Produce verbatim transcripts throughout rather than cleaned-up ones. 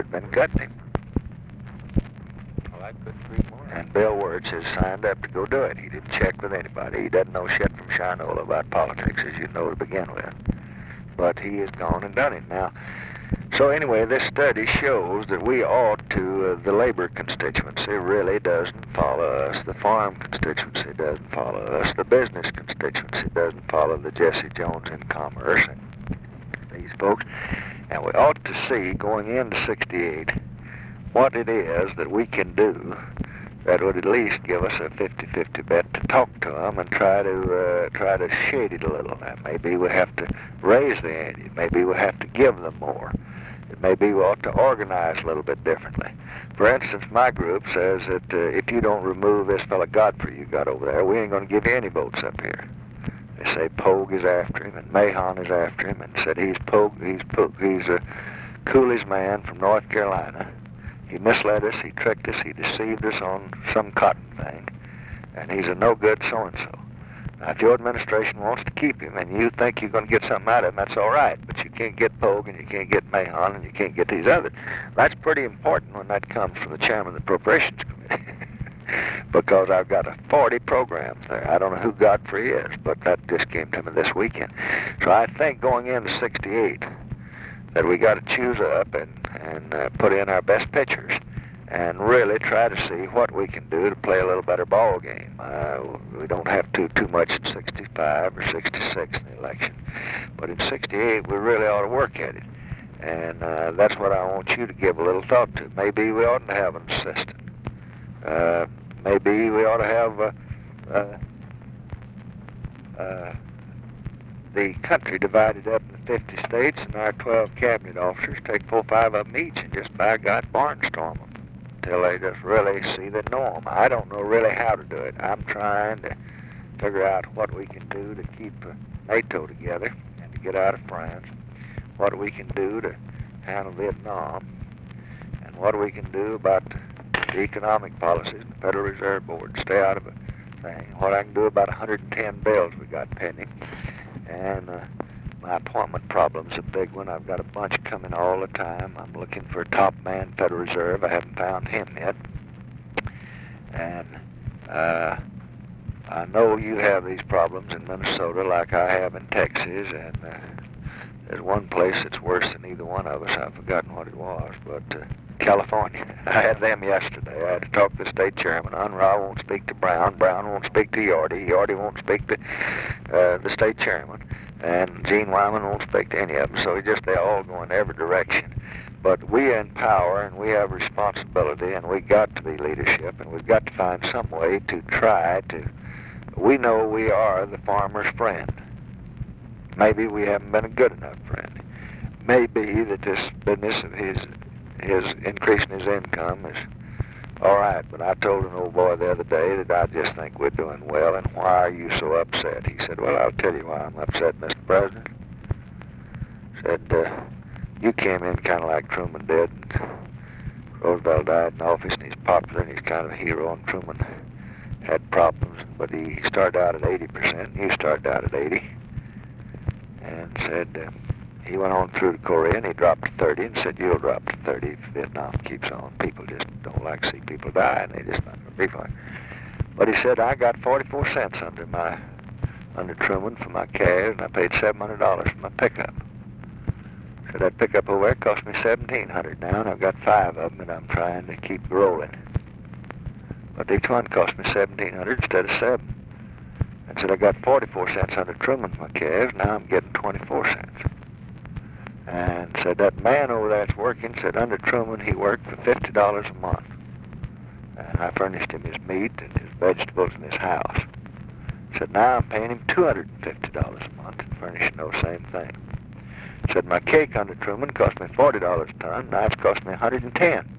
been gutting him. Well, I couldn't agree more. And Bill Wirtz has signed up to go do it. He didn't check with anybody. He doesn't know shit from Shinola about politics, as you know to begin with. But he has gone and done it. Now, so anyway, this study shows that we ought to, uh, the labor constituency really doesn't follow us. The farm constituency doesn't follow us. The business constituency doesn't follow the Jesse Jones in commerce and these folks. And we ought to see, going into sixty-eight, what it is that we can do that would at least give us a fifty-fifty bet to talk to them and try to uh, try to shade it a little. Now, maybe we have to raise the ante. Maybe we have to give them more. It maybe we ought to organize a little bit differently. For instance, my group says that uh, if you don't remove this fellow Godfrey you got over there, we ain't going to give you any votes up here. They say Pogue is after him and Mahon is after him, and said he's Pogue, he's Pogue, he's a Cooley's man from North Carolina. He misled us, he tricked us, he deceived us on some cotton thing, and he's a no-good so-and-so. Now, if your administration wants to keep him and you think you're going to get something out of him, that's all right, but you can't get Pogue and you can't get Mahon and you can't get these others. That's pretty important when that comes from the chairman of the Appropriations Committee, because I've got a forty programs there. I don't know who Godfrey is, but that just came to me this weekend. So I think going into sixty-eight, that we got to choose up and, and uh, put in our best pitchers and really try to see what we can do to play a little better ball game. Uh, we don't have to too much in sixty-five or sixty-six in the election, but in sixty-eight we really ought to work at it. And uh, that's what I want you to give a little thought to. Maybe we ought to have an assistant. Uh, maybe we ought to have uh, uh, uh, the country divided up into fifty states, and our twelve cabinet officers take four or five of them each and just by God barnstorm them till they just really see the norm. I don't know really how to do it. I'm trying to figure out what we can do to keep uh, NATO together and to get out of France, what we can do to handle Vietnam, and what we can do about the economic policies and the Federal Reserve Board, stay out of a thing, what I can do about one hundred ten bills we got pending. And uh, my appointment problem's a big one. I've got a bunch coming all the time. I'm looking for a top man, Federal Reserve. I haven't found him yet. And uh, I know you have these problems in Minnesota like I have in Texas. And uh, there's one place that's worse than either one of us. I've forgotten what it was, but uh, California. I had them yesterday. I had to talk to the state chairman. Unruh won't speak to Brown. Brown won't speak to Yorty. Yorty won't speak to uh, the state chairman. And Gene Wyman won't speak to any of them. So we just, they all go in every direction. But we are in power, and we have responsibility, and we got to be leadership, and we've got to find some way to try to, we know we are the farmer's friend. Maybe we haven't been a good enough friend. Maybe that this business of his his increasing his income is all right, but I told an old boy the other day that I just think we're doing well, and why are you so upset? He said, well, I'll tell you why I'm upset, Mister President. Said, uh, you came in kind of like Truman did. And Roosevelt died in office, and he's popular, and he's kind of a hero, and Truman had problems, but he started out at eighty percent, and you started out at eighty. And said, uh, he went on through to Korea, and he dropped to thirty, and said, you'll drop to thirty if Vietnam keeps on. People just don't like to see people die, and they just not going to be fine. But he said, I got forty-four cents under my, under Truman for my calves, and I paid seven hundred dollars for my pickup. So that pickup over there cost me seventeen hundred dollars now, and I've got five of them, and I'm trying to keep rolling. But each one cost me seventeen hundred dollars instead of seven. And said, I got forty-four cents under Truman for my calves, now I'm getting twenty-four cents. And said, that man over there that's working, said under Truman he worked for fifty dollars a month. And I furnished him his meat and his vegetables and his house. Said, now I'm paying him two hundred fifty dollars a month and furnishing those same things. Said, my cake under Truman cost me forty dollars a ton, now it's cost me one hundred ten dollars.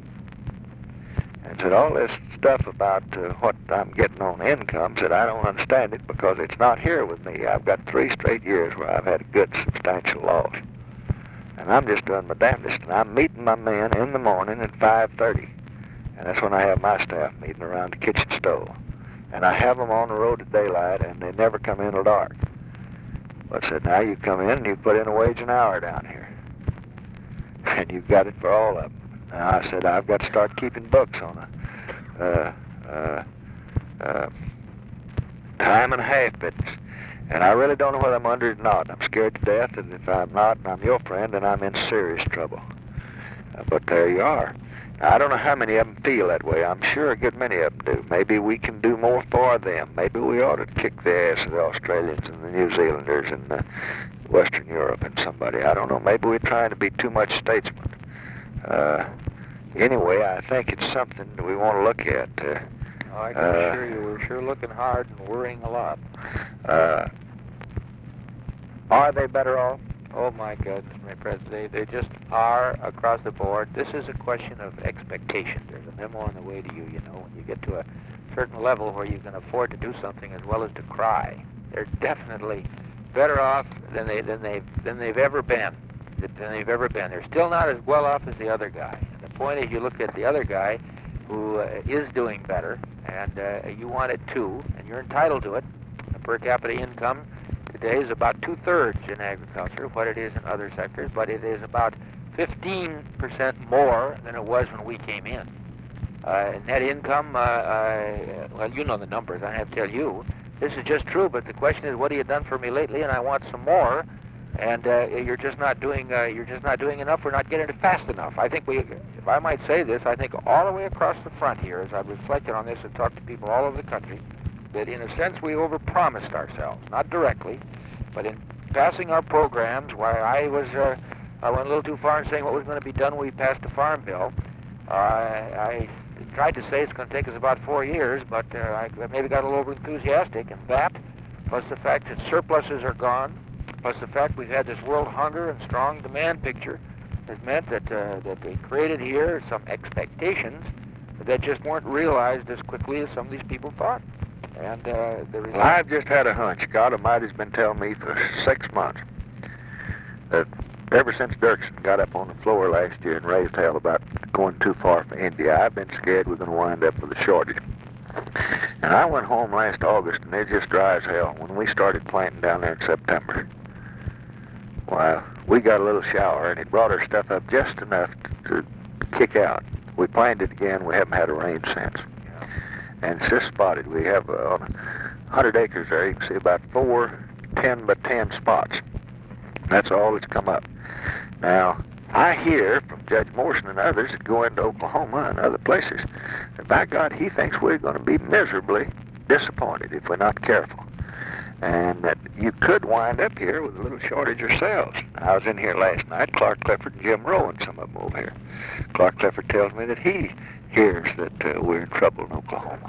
And said, all this stuff about uh, what I'm getting on income, said, I don't understand it because it's not here with me. I've got three straight years where I've had a good substantial loss. And I'm just doing my damnedest, and I'm meeting my men in the morning at five thirty. And that's when I have my staff meeting around the kitchen stove. And I have them on the road at daylight, and they never come in till dark. But I said, now you come in and you put in a wage an hour down here. And you've got it for all of them. And I said, I've got to start keeping books on a uh, uh, uh, time and a half business. And I really don't know whether I'm under it or not. I'm scared to death that if I'm not and I'm your friend, then I'm in serious trouble. Uh, but there you are. Now, I don't know how many of them feel that way. I'm sure a good many of them do. Maybe we can do more for them. Maybe we ought to kick the ass of the Australians and the New Zealanders and uh, Western Europe and somebody. I don't know. Maybe we're trying to be too much statesman. Uh, anyway, I think it's something that we want to look at. Uh, Oh, I can Uh, assure you, we're sure looking hard and worrying a lot. uh, are they better off? Oh my goodness, my President, they, they just are across the board. This is a question of expectation. There's a memo on the way to you, you know, when you get to a certain level where you can afford to do something as well as to cry. They're definitely better off than they than they than they've ever been. Than they've ever been. They're still not as well off as the other guy. And the point is, you look at the other guy who uh, is doing better, and uh, you want it too, and you're entitled to it. The per capita income today is about two-thirds in agriculture, what it is in other sectors, but it is about fifteen percent more than it was when we came in. Uh, net income, uh, uh, well, you know the numbers, I don't have to tell you. This is just true, but the question is, what have you done for me lately? And I want some more. And uh, you're just not doing. Uh, you're just not doing enough. We're not getting it fast enough. I think we, if I might say this, I think all the way across the front here, as I've reflected on this and talked to people all over the country, that in a sense we overpromised ourselves, not directly, but in passing our programs. Why I was, uh, I went a little too far in saying what was going to be done when we passed the Farm Bill. Uh, I tried to say it's going to take us about four years, but uh, I maybe got a little over enthusiastic, and that, plus the fact that surpluses are gone. Plus the fact we've had this world hunger and strong demand picture has meant that uh, that they created here some expectations that just weren't realized as quickly as some of these people thought. And uh, the result... Well, I've just had a hunch. God Almighty's been telling me for six months that ever since Dirksen got up on the floor last year and raised hell about going too far for India, I've been scared we're going to wind up with a shortage. And I went home last August, and it just dry as hell when we started planting down there in September. Well, we got a little shower, and it brought our stuff up just enough to, to kick out. We planted again. We haven't had a rain since. Yeah. And it's just spotted. We have uh, on one hundred acres there, you can see about four ten by ten spots. That's all that's come up. Now, I hear from Judge Morrison and others that go into Oklahoma and other places that, by God, he thinks we're going to be miserably disappointed if we're not careful. And that you could wind up here with a little shortage yourselves. I was in here last night, Clark Clifford and Jim Rowe and some of them over here. Clark Clifford tells me that he hears that uh, we're in trouble in Oklahoma.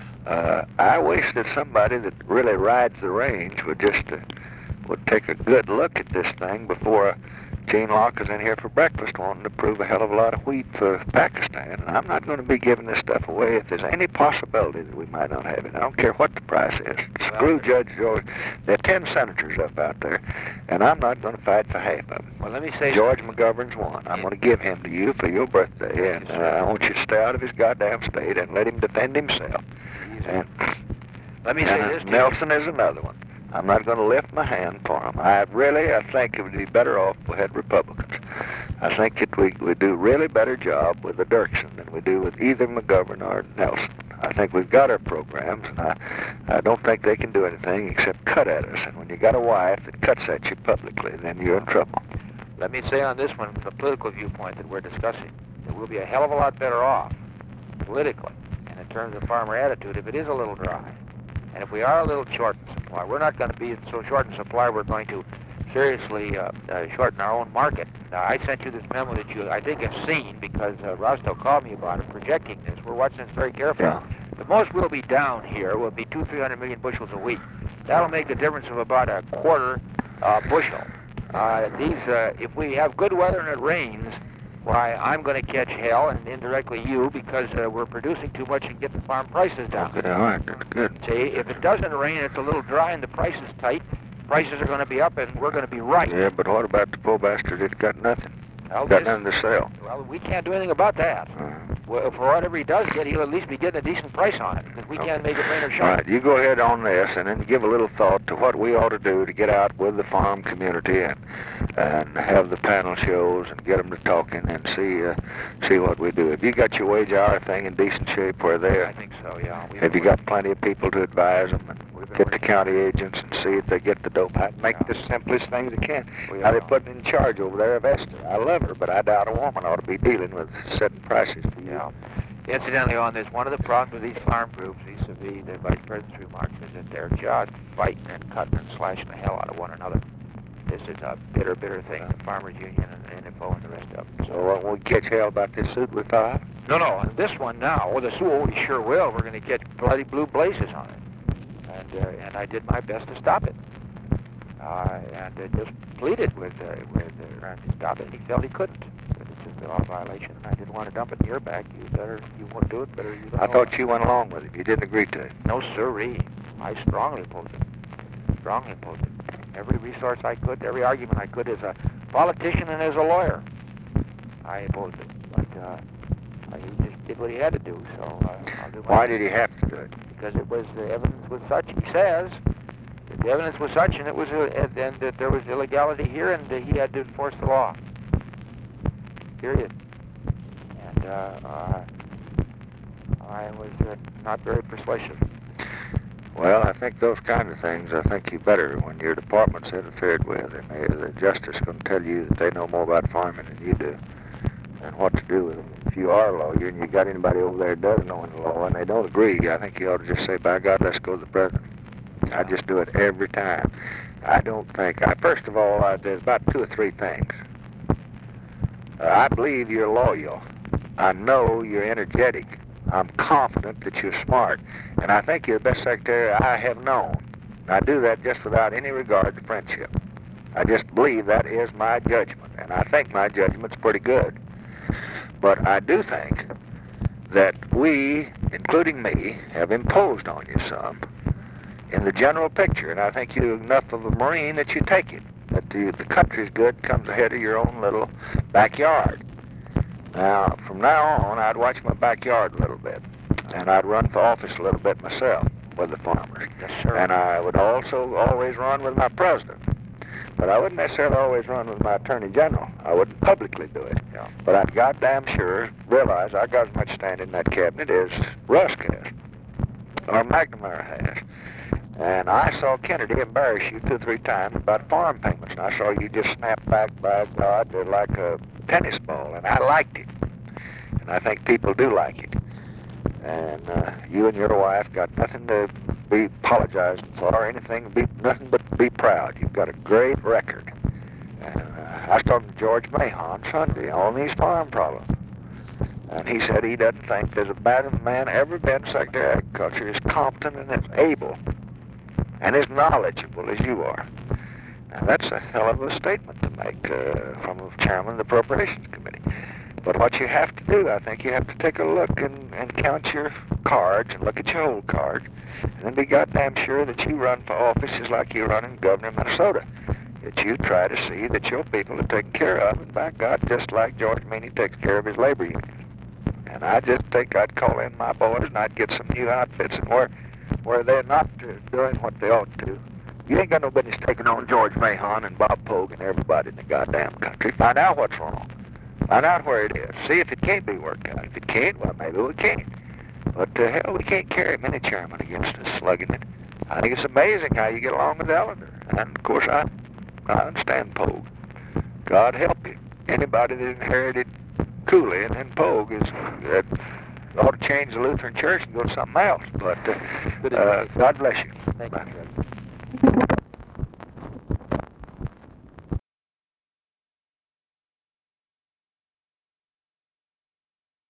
Uh, I wish that somebody that really rides the range would just uh, would take a good look at this thing before uh, Gene Locke is in here for breakfast wanting to prove a hell of a lot of wheat for Pakistan. And I'm not going to be giving this stuff away if there's any possibility that we might not have it. I don't care what the price is. Screw Judge George. There are ten senators up out there, and I'm not going to fight for half of them. Well, let me say... George McGovern's one. I'm going to give him to you for your birthday, and uh, I want you to stay out of his goddamn state and let him defend himself. And, let me say and this to Nelson is another one. I'm not going to lift my hand for them. I really, I think it would be better off if we had Republicans. I think that we we do a really better job with the Dirksen than we do with either McGovern or Nelson. I think we've got our programs, and I, I don't think they can do anything except cut at us. And when you got a wife that cuts at you publicly, then you're in trouble. Let me say on this one, from the political viewpoint that we're discussing, that we'll be a hell of a lot better off politically and in terms of farmer attitude if it is a little dry. And if we are a little short in supply, we're not going to be so short in supply we're going to seriously uh, uh, shorten our own market. Now, I sent you this memo that you, I think, have seen because uh, Rostow called me about it, projecting this. We're watching this very carefully. Yeah. The most we'll be down here will be two, three hundred million bushels a week. That'll make a difference of about a quarter uh, bushel. Uh, these, uh, if we have good weather and it rains, why, I'm going to catch hell, and indirectly you, because uh, we're producing too much and get the farm prices down. Okay, all right, that's good. See, if it doesn't rain, it's a little dry and the price is tight, prices are going to be up and we're going to be right. Yeah, but what about the poor bastard that's got nothing? Well, Got this- nothing to sell. Well, we can't do anything about that. Uh, well, for whatever he does get, he'll at least be getting a decent price on it, because we can't make it rain or All shine. right, you go ahead on this, and then give a little thought to what we ought to do to get out with the farm community and and have the panel shows and get them to talking and see uh, see what we do. Have you got your wage hour thing in decent shape where they're? I think so, yeah. We've Have you been got plenty of people to advise them and We've been get the working- county agents and see if they get the dope out? Make Yeah. the simplest things they can. We Now are. they're putting in charge over there of Esther. I love her, but I doubt a woman ought to be dealing with setting prices for you. Yeah. Incidentally, on this, one of the problems with these farm groups, vis-a-vis the Vice President's remarks, is that they're just fighting and cutting and slashing the hell out of one another. This is a bitter, bitter thing, the Farmers Union and the N F O and the rest of them. So uh, we'll catch hell about this suit we filed? No, no, on this one now, well, the Sioux, oh, we sure will. We're going to get bloody blue blazes on it. And uh, and I did my best to stop it. Uh, and uh, just pleaded with uh, with uh, Ron to stop it, and he felt he couldn't. That it's just a law violation, and I didn't want to dump it in your back. You better, you won't do it, better you don't I know thought about you went along with it. You didn't agree to it. it. No, sirree. I strongly oppose it. Strongly oppose it. Every resource I could, every argument I could as a politician and as a lawyer, I opposed it. But uh, he just did what he had to do, so uh, I'll do my Why did he have to do it? Because it was, the evidence was such, he says, that the evidence was such, and it was, uh, and, and that there was illegality here, and uh, he had to enforce the law. Period. And uh, uh, I was uh, not very persuasive. Well, I think those kind of things, I think you better, when your department's interfered with, and they, the justice going to tell you that they know more about farming than you do, and what to do with them. If you are a lawyer and you got anybody over there that does know the law and they don't agree, I think you ought to just say, by God, let's go to the president. I just do it every time. I don't think, I, first of all, I, there's about two or three things. Uh, I believe you're loyal. I know you're energetic. I'm confident that you're smart. And I think you're the best secretary I have known. And I do that just without any regard to friendship. I just believe that is my judgment. And I think my judgment's pretty good. But I do think that we, including me, have imposed on you some in the general picture. And I think you're enough of a Marine that you take it. That the, the country's good comes ahead of your own little backyard. Now, from now on, I'd watch my backyard a little bit. And I'd run for office a little bit myself with the farmers. Yes, sir. And I would also always run with my president. But I wouldn't necessarily always run with my attorney general. I wouldn't publicly do it. Yeah. But I'd goddamn sure realize I got as much standing in that cabinet as Rusk has, or McNamara has. And I saw Kennedy embarrass you two or three times about farm payments. And I saw you just snap back, by God, they're like a tennis ball. And I liked it. And I think people do like it. And uh, you and your wife got nothing to be apologizing for or anything, be nothing but be proud. You've got a great record. And uh, I was talking to George Mahon Sunday on these farm problems. And he said he doesn't think there's a better man ever been Secretary of Agriculture as competent and as able and as knowledgeable as you are. Now that's a hell of a statement to make uh, from the chairman of the Appropriations Committee. But what you have to do, I think you have to take a look and, and count your cards and look at your old cards and then be goddamn sure that you run for office just like you run in governor of Minnesota. That you try to see that your people are taken care of, and by God, just like George Meany takes care of his labor union. And I just think I'd call in my boys and I'd get some new outfits, and where where they're not uh, doing what they ought to. You ain't got no business taking on George Mahon and Bob Pogue and everybody in the goddamn country. Find out what's wrong. Find out where it is. See if it can't be worked out. If it can't, well, maybe we can't. But uh, hell, we can't carry many chairmen against us slugging it. I think it's amazing how you get along with Ellender. And of course, I, I understand Pogue. God help you. Anybody that inherited Cooley and then Pogue is uh, ought to change the Lutheran Church and go to something else. But uh, uh, God bless you. Thank you, Fred.